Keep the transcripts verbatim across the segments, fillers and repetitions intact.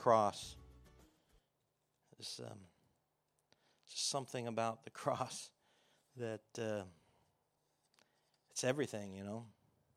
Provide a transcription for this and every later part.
cross. There's um, just something about the cross that uh, it's everything, you know.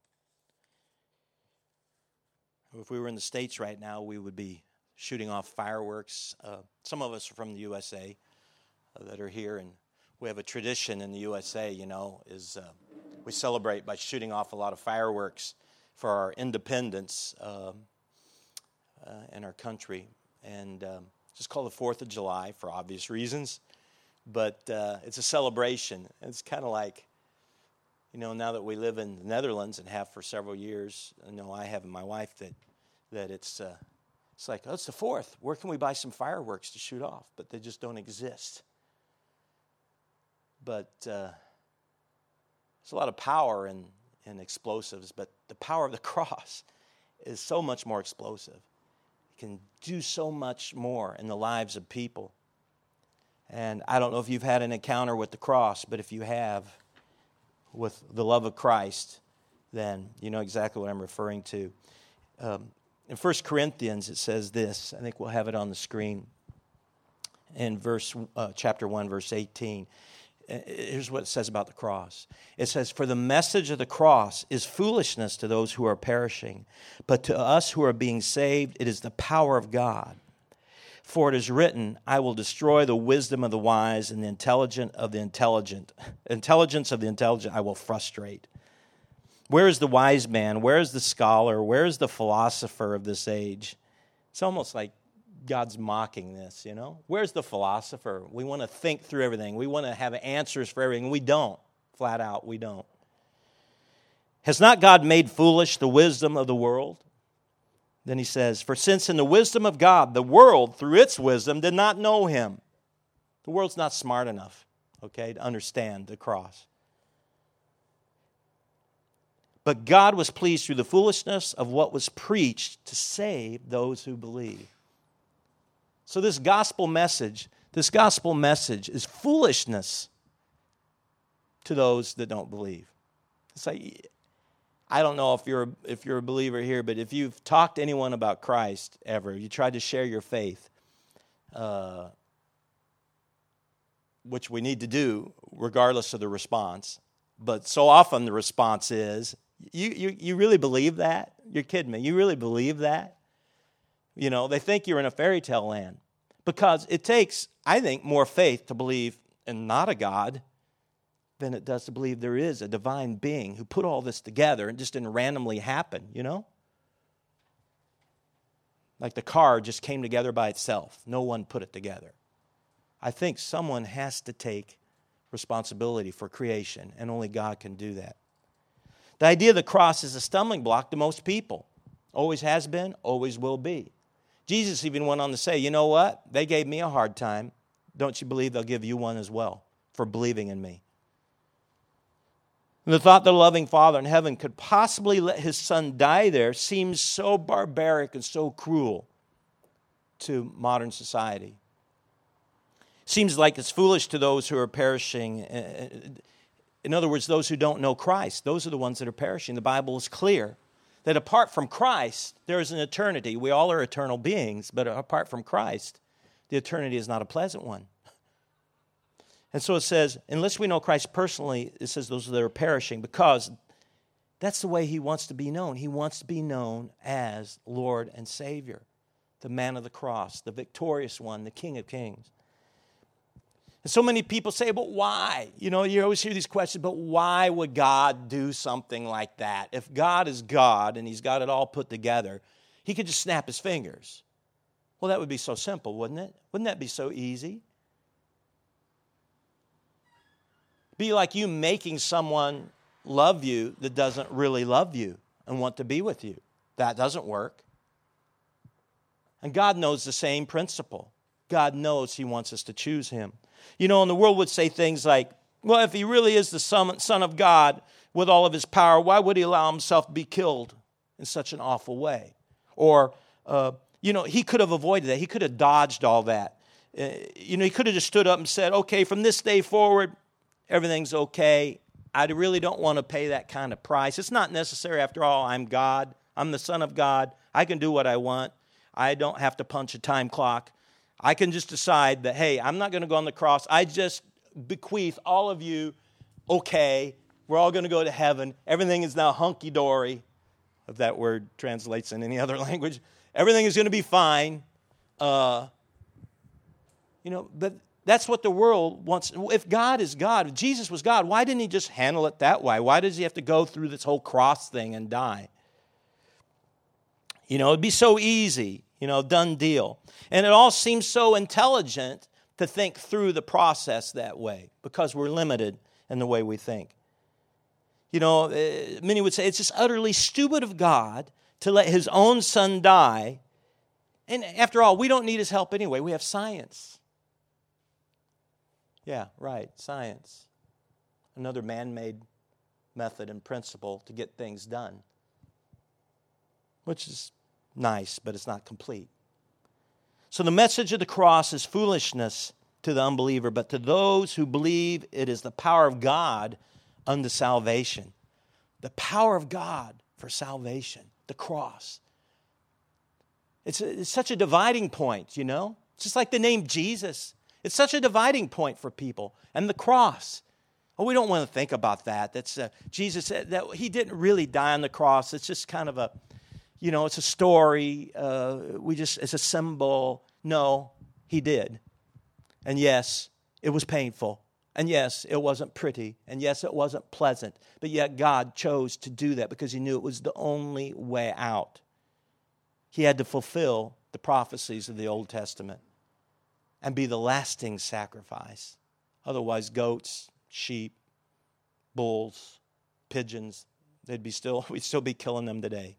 If we were in the States right now, we would be shooting off fireworks. Uh, some of us are from the U S A uh, that are here, and we have a tradition in the U S A, you know, is uh, we celebrate by shooting off a lot of fireworks for our independence um, uh, in our country. And um, just called the fourth of July for obvious reasons. But uh, it's a celebration. It's kind of like, you know, now that we live in the Netherlands and have for several years, I know I have and my wife that that it's uh, it's like, oh, it's the fourth. Where can we buy some fireworks to shoot off? But they just don't exist. But uh, there's a lot of power in, in explosives, but the power of the cross is so much more explosive. It can do so much more in the lives of people. And I don't know if you've had an encounter with the cross, but if you have, with the love of Christ, then you know exactly what I'm referring to. Um, in First Corinthians, it says this. I think we'll have it on the screen. In verse, uh, chapter one, verse eighteen. Here's what it says about the cross. It says, "For the message of the cross is foolishness to those who are perishing, but to us who are being saved, it is the power of God. For it is written, I will destroy the wisdom of the wise, and the intelligent of the intelligent. Intelligence of the intelligent I will frustrate. Where is the wise man? Where is the scholar? Where is the philosopher of this age?" It's almost like God's mocking this, you know. Where's the philosopher? We want to think through everything. We want to have answers for everything. We don't. Flat out, we don't. "Has not God made foolish the wisdom of the world?" Then he says, "For since in the wisdom of God, the world, through its wisdom, did not know him." The world's not smart enough, okay, to understand the cross. "But God was pleased through the foolishness of what was preached to save those who believe." So this gospel message, this gospel message is foolishness to those that don't believe. It's like, I don't know if you're if you're a believer here, but if you've talked to anyone about Christ ever, you tried to share your faith, uh, which we need to do regardless of the response. But so often the response is, you, you, you really believe that? You're kidding me. You really believe that? You know, they think you're in a fairy tale land. Because it takes, I think, more faith to believe in not a God than it does to believe there is a divine being who put all this together and just didn't randomly happen, you know? Like the car just came together by itself. No one put it together. I think someone has to take responsibility for creation, and only God can do that. The idea of the cross is a stumbling block to most people. Always has been, always will be. Jesus even went on to say, you know what? They gave me a hard time. Don't you believe they'll give you one as well for believing in me? And the thought that a loving Father in heaven could possibly let his Son die there seems so barbaric and so cruel to modern society. Seems like it's foolish to those who are perishing. In other words, those who don't know Christ. Those are the ones that are perishing. The Bible is clear that apart from Christ, there is an eternity. We all are eternal beings, but apart from Christ, the eternity is not a pleasant one. And so it says, unless we know Christ personally, it says those that are perishing, because that's the way he wants to be known. He wants to be known as Lord and Savior, the man of the cross, the victorious one, the King of Kings. And so many people say, but why? You know, you always hear these questions, but why would God do something like that? If God is God and he's got it all put together, he could just snap his fingers. Well, that would be so simple, wouldn't it? Wouldn't that be so easy? Be like you making someone love you that doesn't really love you and want to be with you. That doesn't work. And God knows the same principle. God knows he wants us to choose him. You know, and the world would say things like, well, if he really is the Son of God with all of his power, why would he allow himself to be killed in such an awful way? Or, uh, you know, he could have avoided that. He could have dodged all that. Uh, you know, he could have just stood up and said, okay, from this day forward, everything's okay. I really don't want to pay that kind of price. It's not necessary. After all, I'm God. I'm the Son of God. I can do what I want. I don't have to punch a time clock. I can just decide that, hey, I'm not going to go on the cross. I just bequeath all of you, okay, we're all going to go to heaven. Everything is now hunky-dory, if that word translates in any other language. Everything is going to be fine. Uh, you know, but that's what the world wants. If God is God, if Jesus was God, why didn't he just handle it that way? Why does he have to go through this whole cross thing and die? You know, it'd be so easy, you know, done deal. And it all seems so intelligent to think through the process that way because we're limited in the way we think. You know, many would say it's just utterly stupid of God to let his own son die. And after all, we don't need his help anyway. We have science. Yeah, right, science. Another man-made method and principle to get things done, which is nice, but it's not complete. So the message of the cross is foolishness to the unbeliever, but to those who believe it is the power of God unto salvation. The power of God for salvation, the cross. It's, a, it's such a dividing point, you know? It's just like the name Jesus. It's such a dividing point for people. And the cross. Oh, we don't want to think about that. That's uh, Jesus, that he didn't really die on the cross. It's just kind of a, you know, it's a story. Uh, we just, it's a symbol. No, he did. And yes, it was painful. And yes, it wasn't pretty. And yes, it wasn't pleasant. But yet God chose to do that because he knew it was the only way out. He had to fulfill the prophecies of the Old Testament and be the lasting sacrifice. Otherwise, goats, sheep, bulls, pigeons, they'd be still, we'd still be killing them today.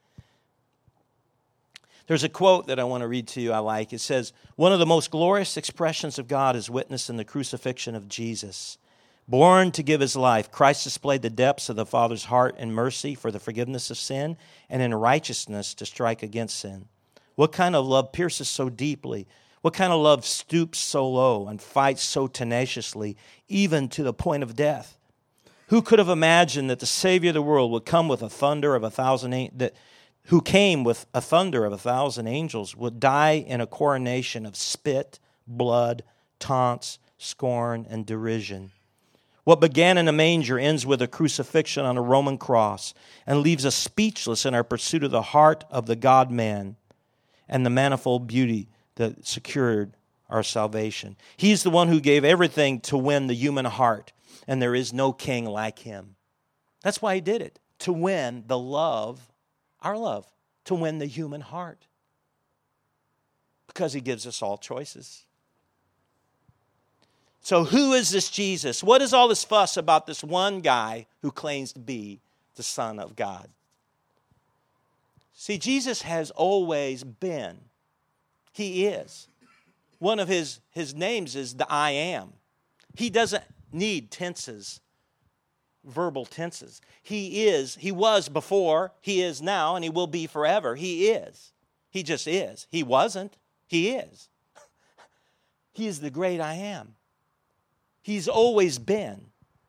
There's a quote that I want to read to you I like. It says, one of the most glorious expressions of God is witnessed in the crucifixion of Jesus. Born to give his life, Christ displayed the depths of the Father's heart in mercy for the forgiveness of sin and in righteousness to strike against sin. What kind of love pierces so deeply? What kind of love stoops so low and fights so tenaciously, even to the point of death? Who could have imagined that the Savior of the world would come with a thunder of a thousand that who came with a thunder of a thousand angels, would die in a coronation of spit, blood, taunts, scorn, and derision? What began in a manger ends with a crucifixion on a Roman cross and leaves us speechless in our pursuit of the heart of the God-man and the manifold beauty that secured our salvation. He's the one who gave everything to win the human heart, and there is no king like him. That's why he did it, to win the love, our love, to win the human heart. Because he gives us all choices. So who is this Jesus? What is all this fuss about this one guy who claims to be the Son of God? See, Jesus has always been. He is. One of his, his names is the I am. He doesn't need tenses, verbal tenses. He is, he was before, he is now, and he will be forever. He is. He just is. He wasn't. He is. He is the great I am. He's always been.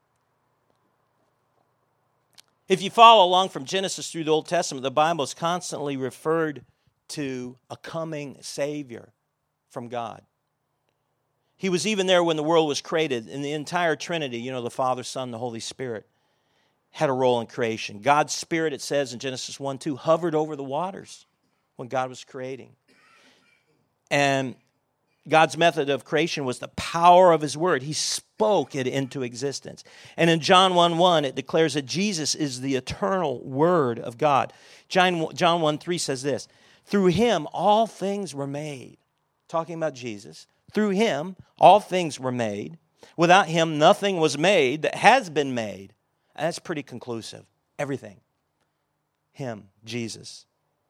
If you follow along from Genesis through the Old Testament, the Bible is constantly referred to a coming Savior from God. He was even there when the world was created, and the entire Trinity, you know, the Father, Son, the Holy Spirit, had a role in creation. God's Spirit, it says in Genesis one two, hovered over the waters when God was creating. And God's method of creation was the power of his word. He spoke it into existence. And in John one one, it declares that Jesus is the eternal word of God. John, John one three says this, through him all things were made. Talking about Jesus. Through him all things were made. Without him nothing was made that has been made. And that's pretty conclusive. Everything. Him, Jesus.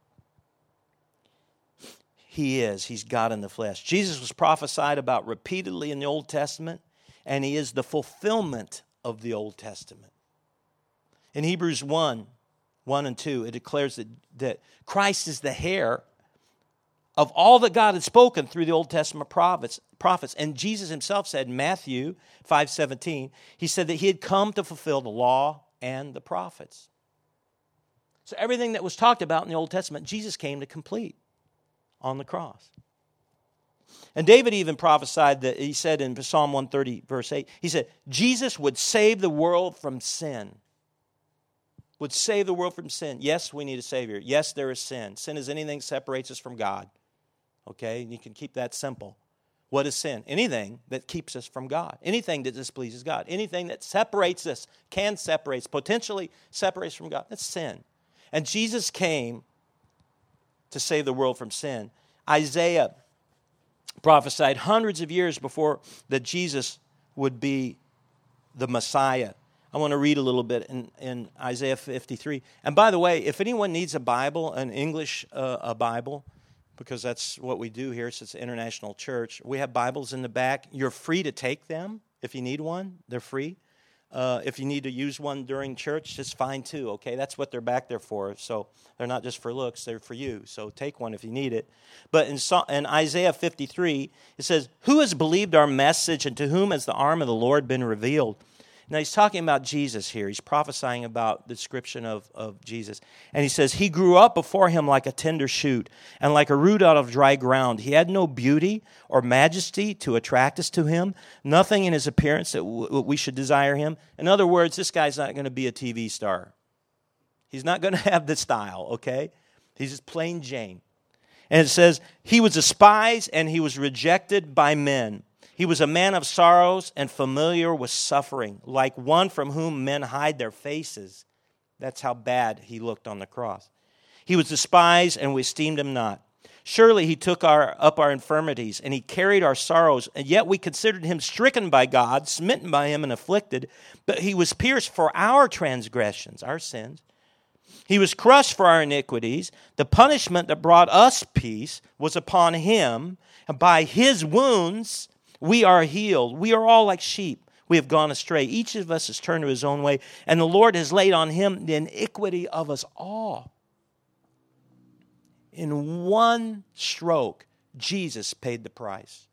He is. He's God in the flesh. Jesus was prophesied about repeatedly in the Old Testament, and he is the fulfillment of the Old Testament. In Hebrews one, one and two, it declares that, that Christ is the heir of all that God had spoken through the Old Testament prophets. prophets. And Jesus himself said in Matthew five seventeen, he said that he had come to fulfill the law and the prophets. So everything that was talked about in the Old Testament, Jesus came to complete. on the cross. And David even prophesied that, he said in Psalm one thirty, verse eight, he said, Jesus would save the world from sin. Would save the world from sin. Yes, we need a Savior. Yes, there is sin. Sin is anything that separates us from God. Okay, and you can keep that simple. What is sin? Anything that keeps us from God. Anything that displeases God. Anything that separates us, can separate us, potentially separates us from God. That's sin. And Jesus came to save the world from sin. Isaiah prophesied hundreds of years before that Jesus would be the Messiah. I want to read a little bit in, in Isaiah fifty-three. And by the way, if anyone needs a Bible, an English uh, a Bible, because that's what we do here, since it's an international church, we have Bibles in the back. You're free to take them if you need one. They're free. Uh, if you need to use one during church, it's fine too, okay? That's what they're back there for. So they're not just for looks, they're for you. So take one if you need it. But in, in Isaiah fifty-three, it says, "Who has believed our message, and to whom has the arm of the Lord been revealed?" Now, he's talking about Jesus here. He's prophesying about the description of, of Jesus. And he says, "He grew up before him like a tender shoot, and like a root out of dry ground. He had no beauty or majesty to attract us to him, nothing in his appearance that w- we should desire him." In other words, this guy's not going to be a T V star. He's not going to have the style, okay? He's just plain Jane. And it says, "He was despised and he was rejected by men. He was a man of sorrows and familiar with suffering, like one from whom men hide their faces." That's how bad he looked on the cross. "He was despised, and we esteemed him not. Surely he took our, up our infirmities, and he carried our sorrows. And yet we considered him stricken by God, smitten by him, and afflicted. But he was pierced for our transgressions," our sins. "He was crushed for our iniquities. The punishment that brought us peace was upon him, and by his wounds we are healed. We are all like sheep. We have gone astray. Each of us has turned to his own way, and the Lord has laid on him the iniquity of us all." In one stroke, Jesus paid the price.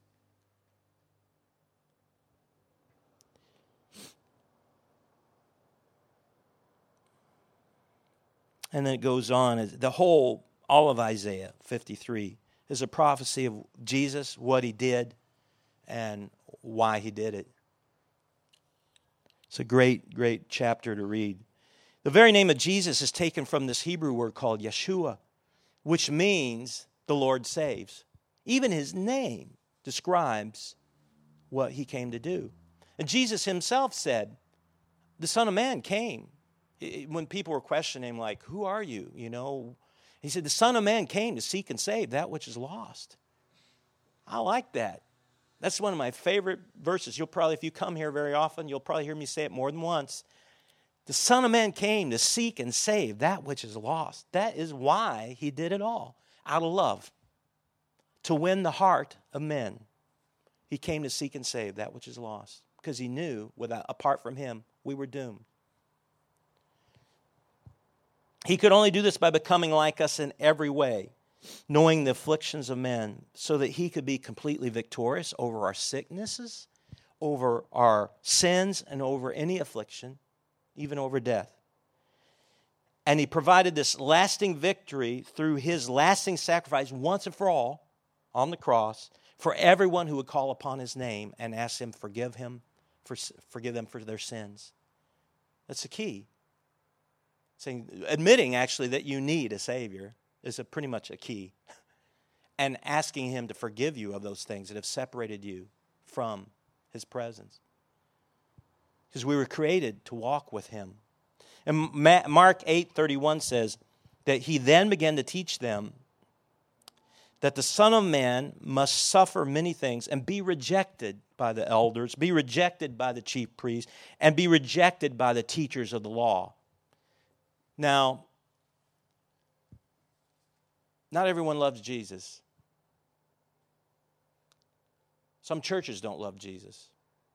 And then it goes on. The whole, all of Isaiah fifty-three is a prophecy of Jesus, what he did, and why he did it. It's a great, great chapter to read. The very name of Jesus is taken from this Hebrew word called Yeshua, which means the Lord saves. Even his name describes what he came to do. And Jesus himself said, the Son of Man came. When people were questioning him, like, "Who are you?" You know, he said, the Son of Man came to seek and save that which is lost. I like that. That's one of my favorite verses. You'll probably, if you come here very often, you'll probably hear me say it more than once. The Son of Man came to seek and save that which is lost. That is why he did it all, out of love, to win the heart of men. He came to seek and save that which is lost, because he knew, without, apart from him, we were doomed. He could only do this by becoming like us in every way, knowing the afflictions of men, so that he could be completely victorious over our sicknesses, over our sins, and over any affliction, even over death. And he provided this lasting victory through his lasting sacrifice once and for all on the cross for everyone who would call upon his name and ask him forgive him, for, forgive them for their sins. That's the key. Saying, admitting actually that you need a Savior is a pretty much a key. And asking him to forgive you of those things that have separated you from his presence. Because we were created to walk with him. And Mark eight thirty-one says that he then began to teach them that the Son of Man must suffer many things and be rejected by the elders, be rejected by the chief priests, and be rejected by the teachers of the law. Now, not everyone loves Jesus. Some churches don't love Jesus.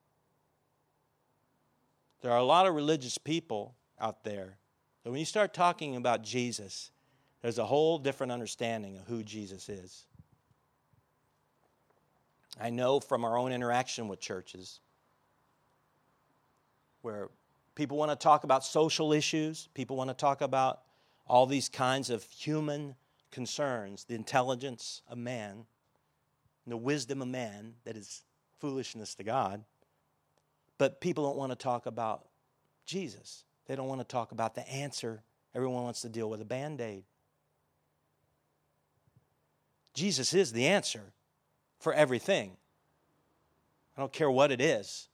There are a lot of religious people out there that when you start talking about Jesus, there's a whole different understanding of who Jesus is. I know from our own interaction with churches where people want to talk about social issues, people want to talk about all these kinds of human concerns the intelligence of man, and the wisdom of man that is foolishness to God. But people don't want to talk about Jesus. They don't want to talk about the answer. Everyone wants to deal with a Band-Aid. Jesus is the answer for everything. I don't care what it is.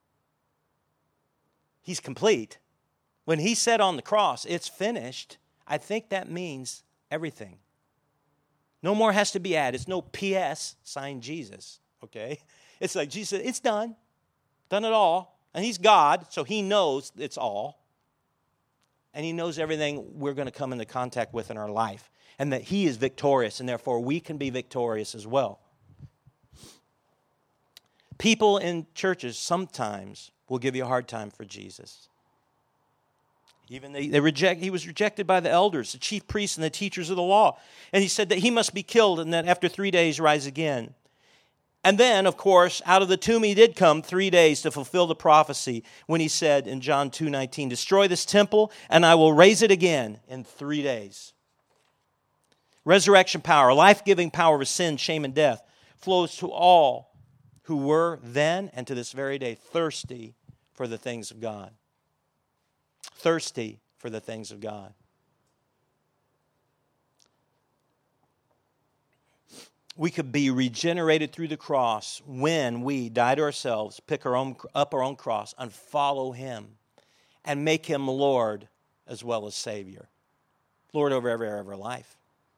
He's complete. When he said on the cross, it's finished, I think that means everything. No more has to be added. It's no P S, signed Jesus, okay? It's like Jesus said, it's done. Done it all. And he's God, so he knows it's all. And he knows everything we're going to come into contact with in our life. And that he is victorious, and therefore we can be victorious as well. People in churches sometimes will give you a hard time for Jesus. Even they, they reject, he was rejected by the elders, the chief priests, and the teachers of the law. And he said that he must be killed and that after three days rise again. And then, of course, out of the tomb he did come three days to fulfill the prophecy when he said in John two nineteen, destroy this temple and I will raise it again in three days. Resurrection power, life-giving power of sin, shame, and death flows to all who were then and to this very day thirsty for the things of God. Thirsty for the things of God. We could be regenerated through the cross when we die to ourselves, pick our own, up our own cross, and follow him and make him Lord as well as Savior. Lord over every area of our life.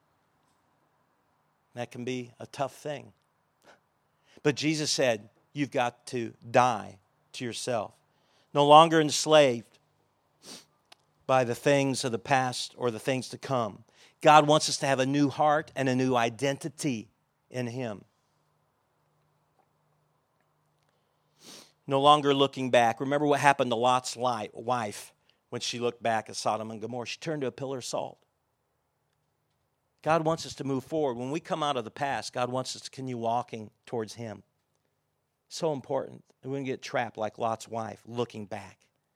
That can be a tough thing. But Jesus said, you've got to die to yourself. No longer enslaved by the things of the past or the things to come. God wants us to have a new heart and a new identity in him. No longer looking back. Remember what happened to Lot's wife when she looked back at Sodom and Gomorrah. She turned to a pillar of salt. God wants us to move forward. When we come out of the past, God wants us to continue walking towards him. So important. We wouldn't get trapped like Lot's wife, looking back.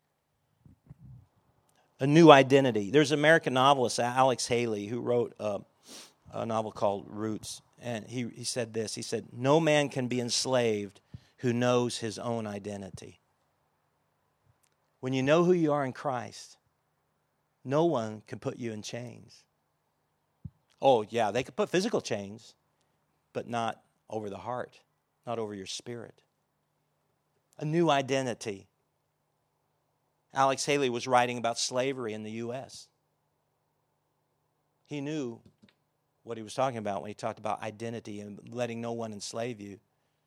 A new identity. There's an American novelist, Alex Haley, who wrote a, a novel called Roots. And he, he said this. He said, no man can be enslaved who knows his own identity. When you know who you are in Christ, no one can put you in chains. Oh, yeah, they could put physical chains, but not over the heart, not over your spirit. A new identity. Alex Haley was writing about slavery in the U S He knew what he was talking about when he talked about identity and letting no one enslave you.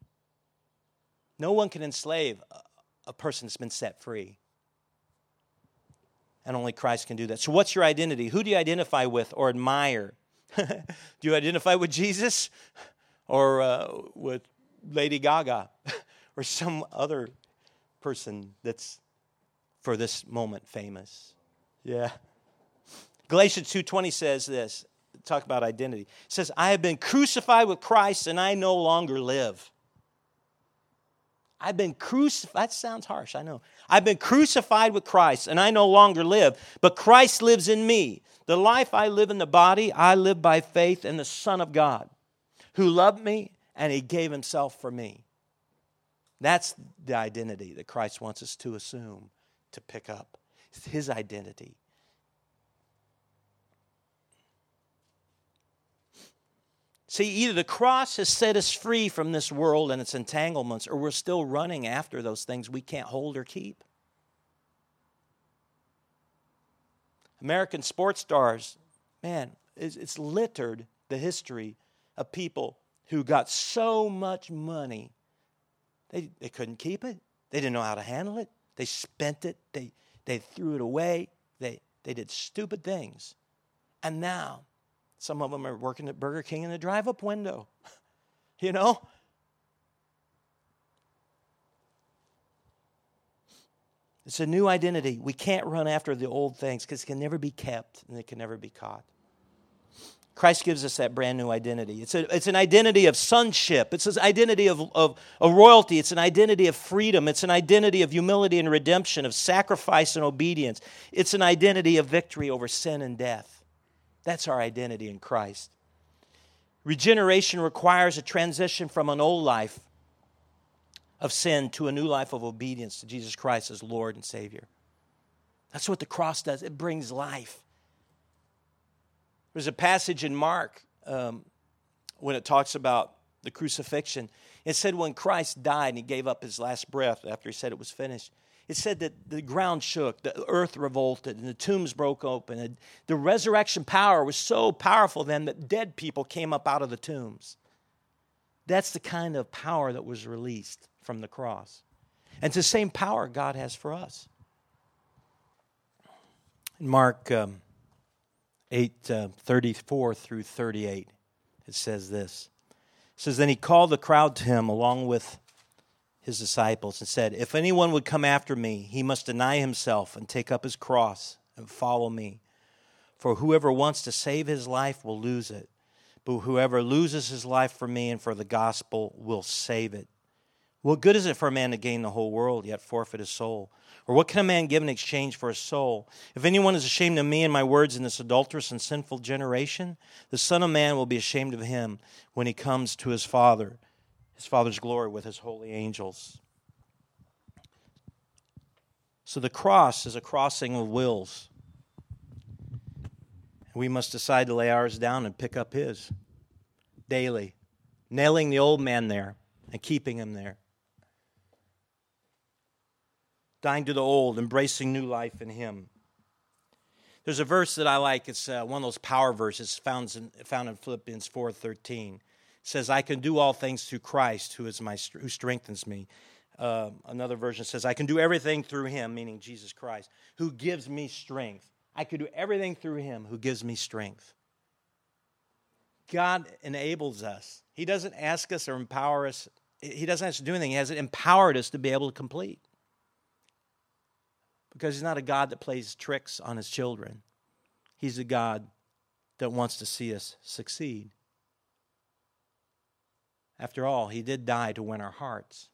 No one can enslave a person that's been set free. And only Christ can do that. So what's your identity? Who do you identify with or admire? Do you identify with Jesus or uh, with Lady Gaga or some other person that's for this moment famous? Yeah. Galatians two twenty says this. Talk about identity. It says, I have been crucified with Christ and I no longer live. I've been crucified. That sounds harsh, I know. I've been crucified with Christ and I no longer live, but Christ lives in me. The life I live in the body, I live by faith in the Son of God, who loved me and he gave himself for me. That's the identity that Christ wants us to assume, to pick up. It's his identity. See, either the cross has set us free from this world and its entanglements, or we're still running after those things we can't hold or keep. American sports stars, man, it's, it's littered the history of people who got so much money, they, they couldn't keep it. They didn't know how to handle it. They spent it. They, they threw it away. They, they did stupid things. And now, some of them are working at Burger King in the drive-up window. You know? It's a new identity. We can't run after the old things because it can never be kept and it can never be caught. Christ gives us that brand new identity. It's, a, it's an identity of sonship. It's an identity of, of, of royalty. It's an identity of freedom. It's an identity of humility and redemption, of sacrifice and obedience. It's an identity of victory over sin and death. That's our identity in Christ. Regeneration requires a transition from an old life of sin to a new life of obedience to Jesus Christ as Lord and Savior. That's what the cross does. It brings life. There's a passage in Mark um, when it talks about the crucifixion. It said when Christ died and he gave up his last breath after he said it was finished, it said that the ground shook, the earth revolted, and the tombs broke open. And the resurrection power was so powerful then that dead people came up out of the tombs. That's the kind of power that was released from the cross. And it's the same power God has for us. In Mark um, eight, uh, thirty-four through thirty-eight, it says this. It says, then he called the crowd to him along with his disciples and said, if anyone would come after me, he must deny himself and take up his cross and follow me. For whoever wants to save his life will lose it, but whoever loses his life for me and for the gospel will save it. What good is it for a man to gain the whole world, yet forfeit his soul? Or what can a man give in exchange for his soul? If anyone is ashamed of me and my words in this adulterous and sinful generation, the Son of Man will be ashamed of him when he comes to his Father, his Father's glory with his holy angels. So the cross is a crossing of wills. We must decide to lay ours down and pick up his daily, nailing the old man there and keeping him there. Dying to the old, embracing new life in him. There's a verse that I like. It's uh, one of those power verses found in, found in Philippians four thirteen. It says, I can do all things through Christ who is my who strengthens me. Uh, another version says, I can do everything through him, meaning Jesus Christ, who gives me strength. I can do everything through him who gives me strength. God enables us. He doesn't ask us or empower us. He doesn't have to do anything. He has empowered us to be able to complete. Because he's not a God that plays tricks on his children. He's a God that wants to see us succeed. After all, he did die to win our hearts.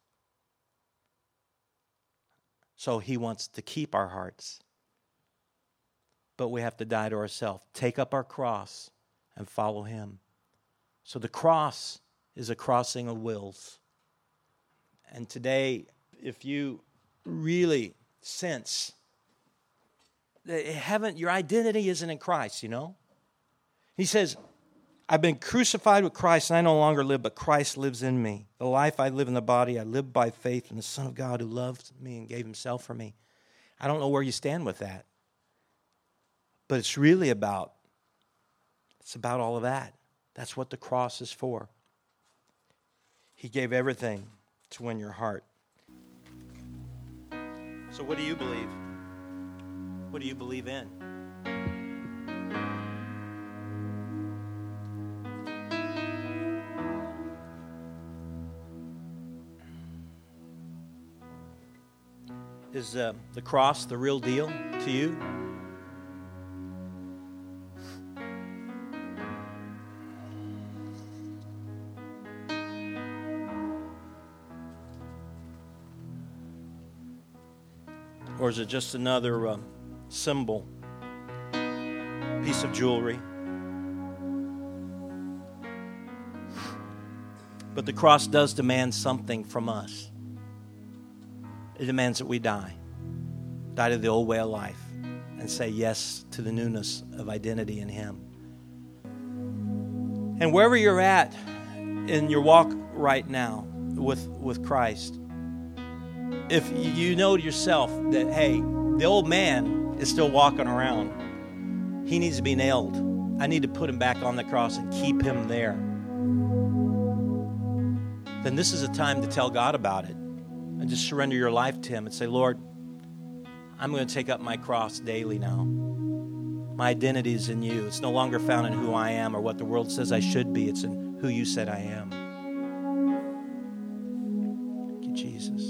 So he wants to keep our hearts. But we have to die to ourselves. Take up our cross and follow him. So the cross is a crossing of wills. And today, if you really sense that heaven, your identity isn't in Christ, you know? He says, I've been crucified with Christ, and I no longer live, but Christ lives in me. The life I live in the body, I live by faith in the Son of God who loved me and gave himself for me. I don't know where you stand with that. But it's really about, it's about all of that. That's what the cross is for. He gave everything to win your heart. So what do you believe? What do you believe in? Is uh, the cross the real deal to you? Or is it just another uh, symbol, piece of jewelry? But the cross does demand something from us. It demands that we die. Die to the old way of life and say yes to the newness of identity in him. And wherever you're at in your walk right now with, with Christ, if you know to yourself that, hey, the old man is still walking around, he needs to be nailed. I need to put him back on the cross and keep him there. Then this is a time to tell God about it and just surrender your life to him and say, Lord, I'm going to take up my cross daily now. My identity is in you. It's no longer found in who I am or what the world says I should be. It's in who you said I am. Thank you, Jesus.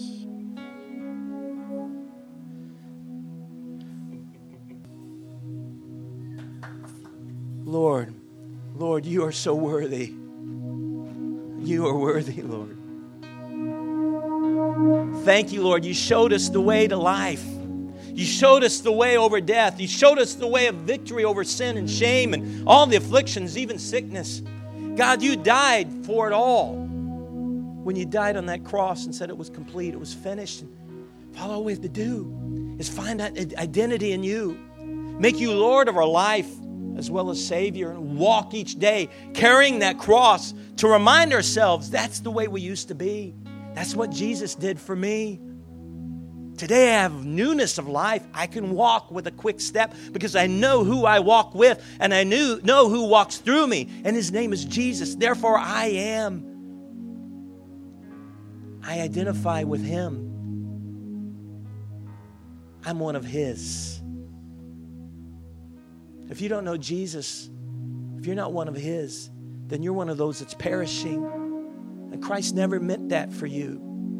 Lord, Lord, you are so worthy. You are worthy, Lord. Thank you, Lord. You showed us the way to life. You showed us the way over death. You showed us the way of victory over sin and shame and all the afflictions, even sickness. God, you died for it all. When you died on that cross and said it was complete, it was finished. And all we have to do is find that identity in you. Make you Lord of our life as well as Savior, and walk each day carrying that cross to remind ourselves that's the way we used to be. That's what Jesus did for me. Today I have newness of life. I can walk with a quick step because I know who I walk with, and I knew, know who walks through me, and His name is Jesus. Therefore I am. I identify with Him. I'm one of His. If you don't know Jesus, if you're not one of His, then you're one of those that's perishing. And Christ never meant that for you.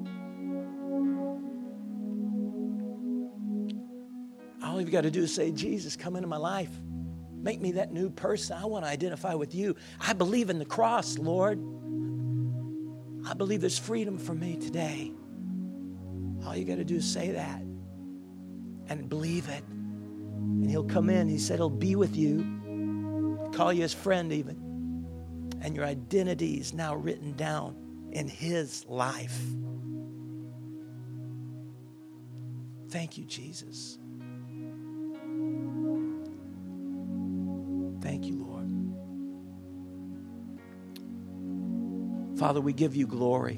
All you've got to do is say, Jesus, come into my life. Make me that new person. I want to identify with you. I believe in the cross, Lord. I believe there's freedom for me today. All you got to do is say that and believe it. And He'll come in. He said He'll be with you. He'll call you His friend even. And your identity is now written down in His life. Thank you, Jesus. Thank you, Lord. Father, we give you glory.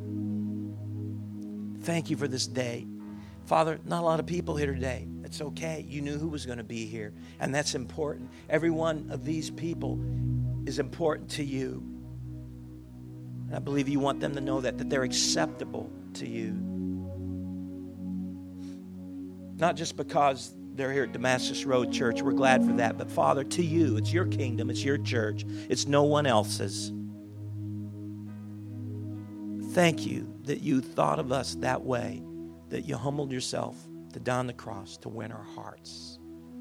Thank you for this day. Father, not a lot of people here today. It's okay. You knew who was going to be here, and that's important. Every one of these people is important to you. And I believe you want them to know that, that they're acceptable to you. Not just because they're here at Damascus Road Church. We're glad for that. But Father, to you, it's your kingdom. It's your church. It's no one else's. Thank you that you thought of us that way, that you humbled yourself to die on the cross to win our hearts.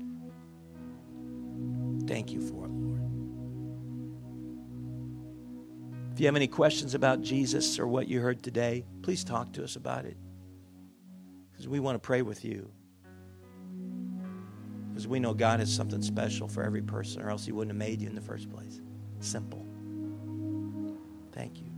Thank you for it, Lord. If you have any questions about Jesus or what you heard today, please talk to us about it. Because we want to pray with you. Because we know God has something special for every person, or else He wouldn't have made you in the first place. Simple. Thank you.